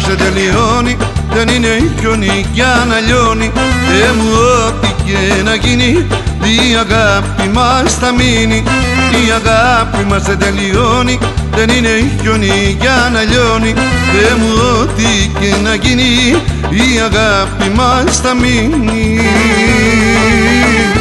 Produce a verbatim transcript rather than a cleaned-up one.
δεν τελειώνει, δεν είναι χιόνι για να λιώνει. Θεέ μου, ό,τι και να γίνει, η αγάπη μας θα μείνει. Η αγάπη μας δεν τελειώνει, δεν είναι χιόνι για να λιώνει. Θεέ μου, ό,τι και να γίνει, η αγάπη μας θα μείνει.